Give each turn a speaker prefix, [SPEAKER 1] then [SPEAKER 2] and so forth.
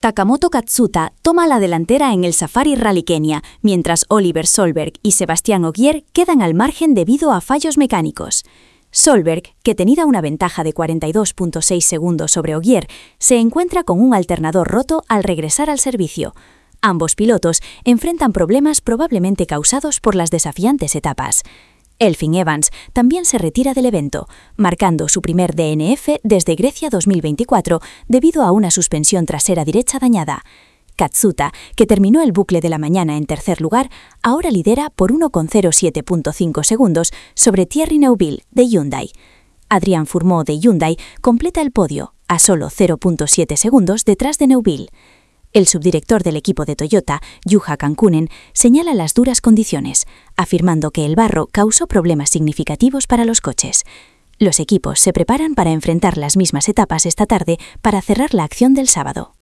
[SPEAKER 1] Takamoto Katsuta toma la delantera en el Safari Rally Kenia, mientras Oliver Solberg y Sebastián Ogier quedan al margen debido a fallos mecánicos. Solberg, que tenía una ventaja de 42.6 segundos sobre Ogier, se encuentra con un alternador roto al regresar al servicio. Ambos pilotos enfrentan problemas probablemente causados por las desafiantes etapas. Elfyn Evans también se retira del evento, marcando su primer DNF desde Grecia 2024 debido a una suspensión trasera derecha dañada. Katsuta, que terminó el bucle de la mañana en tercer lugar, ahora lidera por 1,07.5 segundos sobre Thierry Neuville de Hyundai. Adrian Fourmaux de Hyundai completa el podio, a solo 0.7 segundos detrás de Neuville. El subdirector del equipo de Toyota, Juha Kankkunen, señala las duras condiciones, afirmando que el barro causó problemas significativos para los coches. Los equipos se preparan para enfrentar las mismas etapas esta tarde para cerrar la acción del sábado.